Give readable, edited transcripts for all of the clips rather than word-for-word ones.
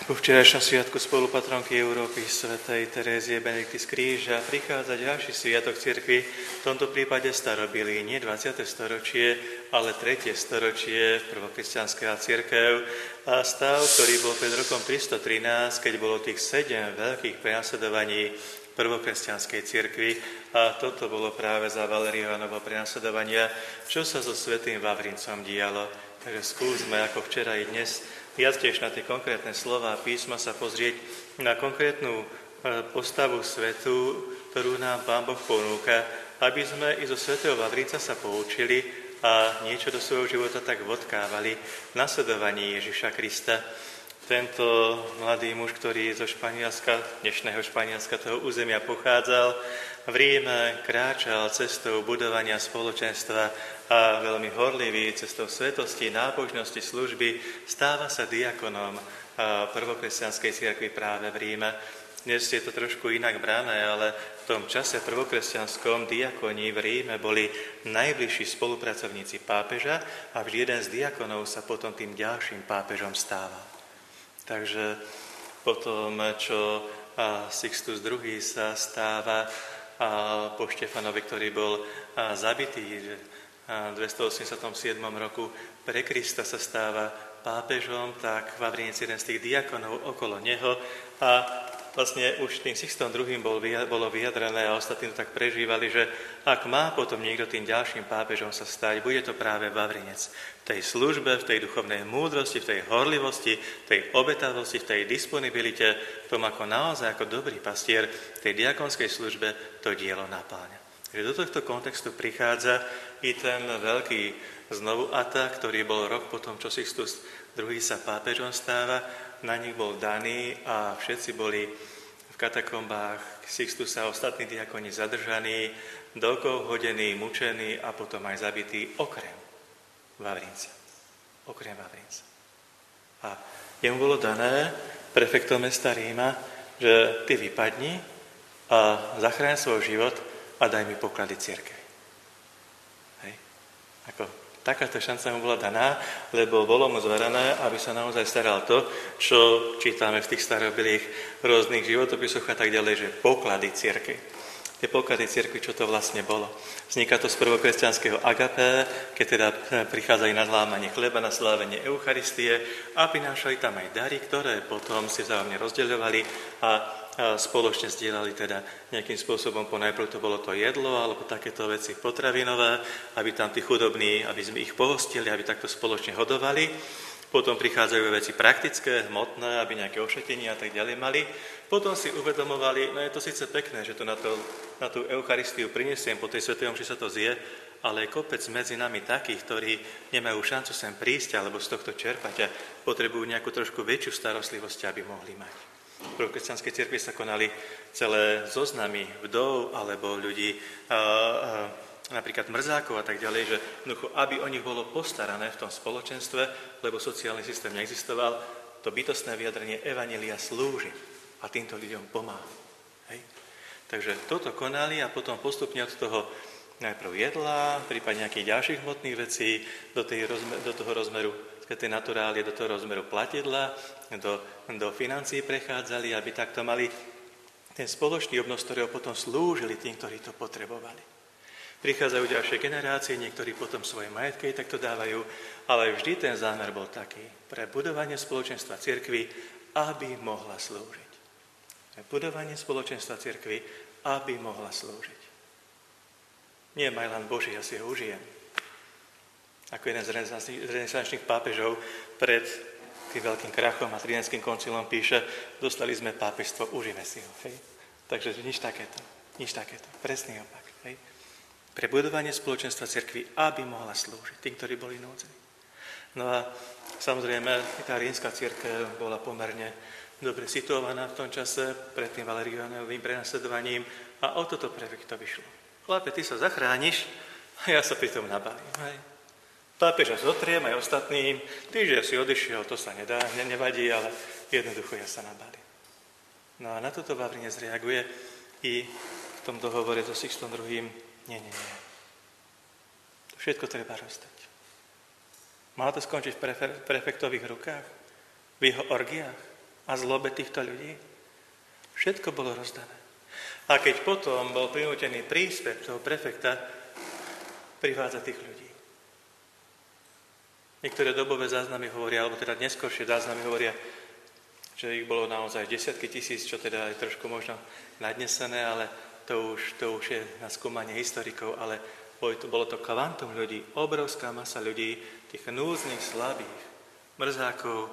Po včerajšom sviatku spolupatronky Európy svätej Terézie Benedikty z Kríža prichádza ďalší sviatok cirkvi, v tomto prípade starobilý, nie 20. storočie, ale 3. storočie prvokresťanská cirkev. A stav, ktorý bol pred rokom 313, keď bolo tých 7 veľkých prenasledovaní prvokresťanskej cirkvi, a toto bolo práve za Valeriánovo prenasledovania, čo sa so svätým Vavrincom dialo. Takže skúsme, ako včera i dnes, viac tiež na tie konkrétne slová písma sa pozrieť na konkrétnu postavu svetu, ktorú nám Pán Boh ponúka, aby sme i zo svätého Vavrinca sa poučili a niečo do svojho života tak vodkávali v nasledovaní Ježiša Krista. Tento mladý muž, ktorý zo Španielska, dnešného Španielska, toho územia pochádzal, v Ríme kráčal cestou budovania spoločenstva a veľmi horlivý cestou svetosti, nábožnosti, služby, stáva sa diakonom prvokresťanskej cirkvi práve v Ríme. Dnes je to trošku inak brané, ale v tom čase prvokresťanskom diakoni v Ríme boli najbližší spolupracovníci pápeža a vždy jeden z diakonov sa potom tým ďalším pápežom stával. Takže potom, čo Sixtus II sa stáva po Štefanovi, ktorý bol zabitý v 287. roku pre Krista, sa stáva pápežom, tak Vavrinec, jeden z tých diakonov okolo neho, a vlastne už tým Sixtom II. Bolo vyjadrené a ostatní to tak prežívali, že ak má potom niekto tým ďalším pápežom sa stať, bude to práve Vavrinec. V tej službe, v tej duchovnej múdrosti, v tej horlivosti, v tej obetavosti, v tej disponibilite, v tom ako naozaj ako dobrý pastier v tej diakonskej službe to dielo napáňa. Takže do tohto kontextu prichádza i ten veľký znovu atak, ktorý bol rok potom, čo Sixtus II. Sa pápežom stáva, na nich bol daný a všetci boli v katakombách Sixtusa, ostatní diakoni zadržaní, do okov hodení, mučení a potom aj zabití okrem Vavrinca. Okrem Vavrinca. A jemu bolo dané prefektom mesta Ríma, že ty vypadni a zachráň svoj život a daj mi poklady cirkvi. Hej. Takáto šanca mu bola daná, lebo bolo mu zverané, aby sa naozaj staral to, čo čítame v tých starobilých rôznych životopisoch a tak ďalej, že poklady cirkvi. Tie poklady cirkvi, čo to vlastne bolo. Vzniká to z prvokresťanského agapé, keď teda prichádzali na zlámanie chleba, na slávenie Eucharistie a prinášali tam aj dary, ktoré potom si vzájomne rozdeľovali a spoločne zdieľali teda nejakým spôsobom, ponajprv to bolo to jedlo alebo takéto veci potravinové, aby tam tí chudobní, aby sme ich pohostili, aby takto spoločne hodovali. Potom prichádzajú veci praktické, hmotné, aby nejaké ošetenie a tak ďalej mali. Potom si uvedomovali, no je to síce pekné, že to na tú Eucharistiu prinesiem, po tej svätej omši sa to zje, ale je kopec medzi nami takých, ktorí nemajú šancu sem prísť alebo z tohto čerpať a potrebujú nejakú trošku väčšiu starostlivosť, aby mohli mať. V prvokresťanskej cirkvi sa konali celé zoznamy vdov alebo ľudí, napríklad mrzákov a tak ďalej, že aby o nich bolo postarané v tom spoločenstve, lebo sociálny systém neexistoval, to bytostné vyjadrenie evanjelia slúži a týmto ľuďom pomáha. Hej? Takže toto konali a potom postupne od toho najprv jedla, prípadne nejakých ďalších hmotných vecí, do toho rozmeru tej naturálie, do toho rozmeru platidla, do financií prechádzali, aby takto mali ten spoločný obnos, ktorého potom slúžili tým, ktorí to potrebovali. Prichádzajú ďalšie generácie, niektorí potom svoje majetky takto dávajú, ale vždy ten zámer bol taký, pre budovanie spoločenstva cirkvi, aby mohla slúžiť. Pre budovanie spoločenstva cirkvi, aby mohla slúžiť. Nie Majlan Boží, ja si ho užijem. Ako jeden z renesančných pápežov pred tým veľkým krachom a Tridentským koncilom píše, dostali sme pápežstvo, užíme si ho. Hej? Takže nič takéto. Presný opak. Hej? Pre budovanie spoločenstva cirkvi, aby mohla slúžiť tým, ktorí boli núdzení. No a samozrejme, tá rímska cirkev bola pomerne dobre situovaná v tom čase pred tým Valeriánovým prenasledovaním a o toto prefektovi šlo. Chlape, ty sa zachrániš a ja sa pri tom nabalím. Hej? Pápeža zotriem aj ostatným, ty, že si odišiel, to sa nedá, nevadí, ale jednoducho ja sa nabalím. No a na toto Vavrinec reaguje i v tom dohovore so Sixtom II. Nie. To všetko treba rozdať. Má to skončiť v prefektových rukách, v jeho orgiách a a zlobe týchto ľudí. Všetko bolo rozdané. A keď potom bol prinútený prísť toho prefekta, privádza tých ľudí. Niektoré dobové záznamy hovoria, alebo teda neskôršie záznamy hovoria, že ich bolo naozaj desiatky tisíc, čo teda je trošku možno nadnesené, ale to už je na skúmanie historikov, ale bolo to kvantum ľudí, obrovská masa ľudí, tých núdznych, slabých, mrzákov,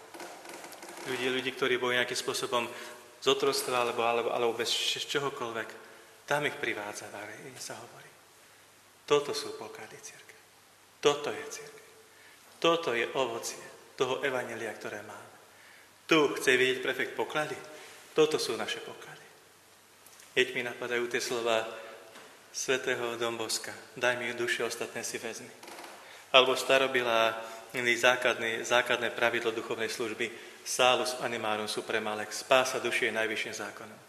ľudí, ktorí boli nejakým spôsobom z otroctva alebo bez čohokoľvek. Tam ich privádza, sa hovorí. Toto sú poklady cirkvi. Toto je cirkev. Toto je ovocie toho evanjelia, ktoré máme. Tu chce vidieť prefekt poklady. Toto sú naše poklady. Hneď mi napadajú tie slova svätého Domboska. Daj mi duše, ostatné si vezmi. Alebo starobilá základné pravidlo duchovnej služby salus animarum suprema lex. Spása duši je najvyšším zákonom.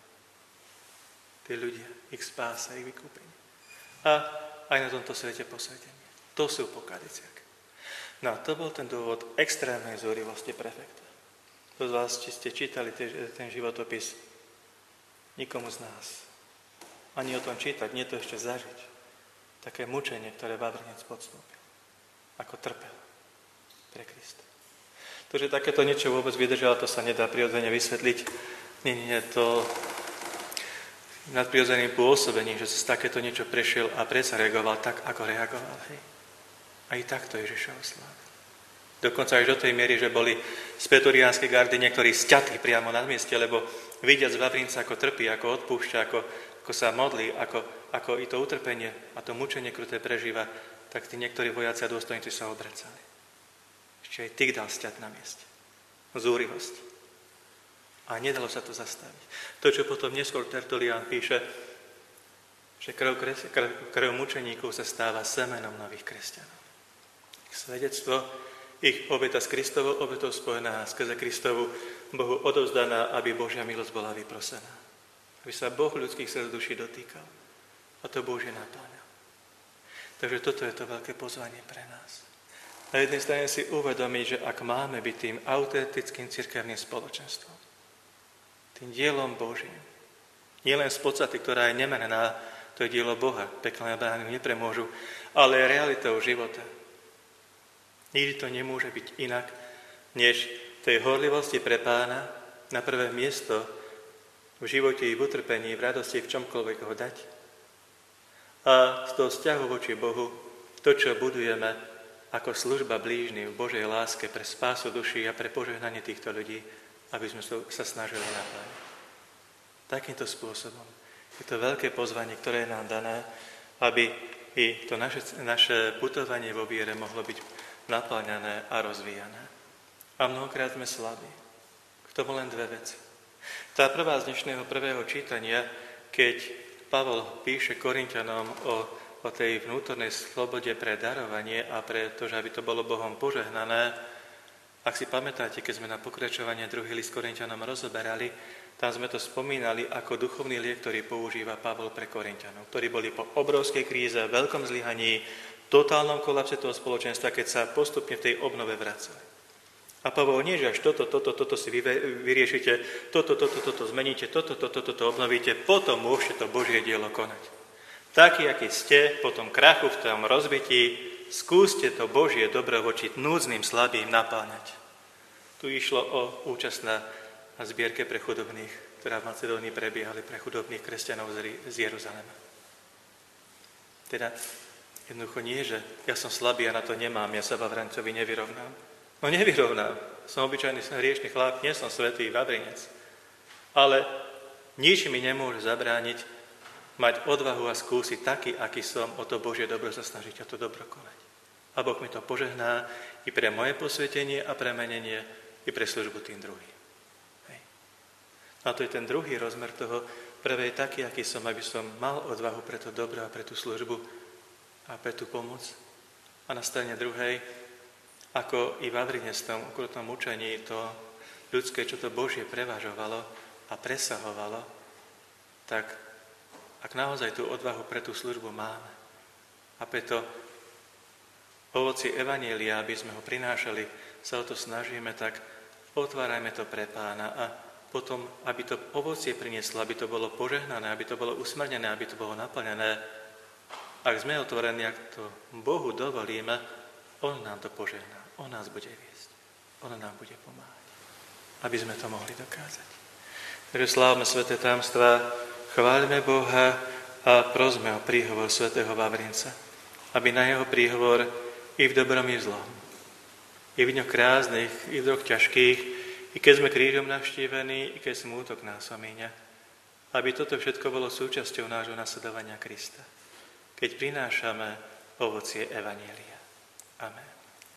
Tí ľudia, ich spása, ich vykúpenie. A aj na tomto svete posvetenie. To sú poklady cirkvi. No, to bol ten dôvod extrémnej zúrivosti prefekta. To z vás, či ste čítali ten životopis, nikomu z nás. Ani o tom čítať, nie to ešte zažiť. Také mučenie, ktoré Vavrinec podstúpil. Ako trpel pre Krista. To, že takéto niečo vôbec vydržalo, to sa nedá prirodzene vysvetliť. Nie, to nadprirodzeným pôsobením, že sa takéto niečo prešiel a predsa reagoval tak, ako reagoval. Hej. Aj takto Ježišov slávil. Dokonca až do tej miery, že boli z pretoriánskej gardy niektorí sťatí priamo na mieste, lebo vidiac Vavrinca, ako trpí, ako odpúšťa, ako sa modlí, ako i to utrpenie a to mučenie kruté prežíva, tak tí niektorí vojaci a dôstojníci sa obracali. Ešte aj tých dal sťať na mieste. Zúrivosti. A nedalo sa to zastaviť. To, čo potom neskôr Tertulián píše, že krv mučeníkov sa stáva semenom nových kresťanov. Ich svedectvo, ich obeta s Kristovou obetou spojená skrze Kristovu Bohu odovzdaná, aby Božia milosť bola vyprosená. Aby sa Boh ľudských srdc duší dotýkal. A to Božie napáňa. Takže toto je to veľké pozvanie pre nás. Na jednej strane si uvedomiť, že ak máme byť tým autentickým cirkevným spoločenstvom, tým dielom Božím, nielen z podstaty, ktorá je nemenená, to je dielo Boha, peklné brány nepremôžu, ale realitou života. Nikdy to nemôže byť inak, než tej horlivosti pre Pána na prvé miesto v živote i v utrpení, v radosti, v čomkoľvek ho dať. A z toho vzťahu voči Bohu, to, čo budujeme ako služba blížnym v Božej láske pre spásu duší a pre požehnanie týchto ľudí, aby sme sa snažili naplniť. Takýmto spôsobom je to veľké pozvanie, ktoré je nám dané, aby i to naše putovanie vo viere mohlo byť napĺňané a rozvíjané. A mnohokrát sme slabí. K tomu len dve veci. Tá prvá z dnešného prvého čítania, keď Pavol píše Korinťanom o tej vnútornej slobode pre darovanie a pre to, že aby to bolo Bohom požehnané, ak si pamätáte, keď sme na pokračovanie druhý list Korinťanom rozoberali, tam sme to spomínali ako duchovný liek, ktorý používa Pavol pre Korinťanov, ktorí boli po obrovskej kríze, veľkom zlyhaní, totálnom kolapse toho spoločenstva, keď sa postupne v tej obnove vracali. A Pavol nie, že až toto si vyriešite, toto zmeníte, toto obnovíte, potom môžete to Božie dielo konať. Taký, aký ste, po tom krachu, v tom rozbití, skúste to Božie dobro voči núdznym, slabým napáňať. Tu išlo o účasť na zbierke pre chudobných, ktorá v Macedónii prebiehali pre chudobných kresťanov z Jeruzalema. Teda jednoducho nie, že ja som slabý a na to nemám, ja sa Vavrancovi nevyrovnám. No nevyrovnám. Som obyčajný hriešný chlap, nie som svätý Vavrinec. Ale nič mi nemôže zabrániť mať odvahu a skúsiť taký, aký som, o to Božie dobro sa snažiť a to dobro konať. A Boh mi to požehná i pre moje posvetenie a premenenie, i pre službu tým druhým. Hej. A to je ten druhý rozmer toho, prvej taký, aký som, aby som mal odvahu pre to dobro a pre tú službu, a pre tú pomoc. A na strane druhej, ako i Vavrinec v tom okrutnom mučení, to ľudské, čo to Božie prevažovalo a presahovalo, tak ak naozaj tú odvahu pre tú službu máme a preto ovoci evanjelia, aby sme ho prinášali, sa o to snažíme, tak otvárajme to pre Pána a potom, aby to ovocie prinieslo, aby to bolo požehnané, aby to bolo usmernené, aby to bolo naplnené. Ak sme otvorení, ak to Bohu dovolíme, On nám to požehná, On nás bude viesť, On nám bude pomáhať, aby sme to mohli dokázať. Takže slávme sväté tajomstvá, chváľme Boha a prosme o príhovor svätého Vavrinca, aby na jeho príhovor i v dobrom, i v zlom, i v dňoch krásnych, i v dňoch ťažkých, i keď sme krížom navštívení, i keď smútok nás omíňa, aby toto všetko bolo súčasťou nášho nasledovania Krista, keď prinášame ovocie Evanjelia. Amen.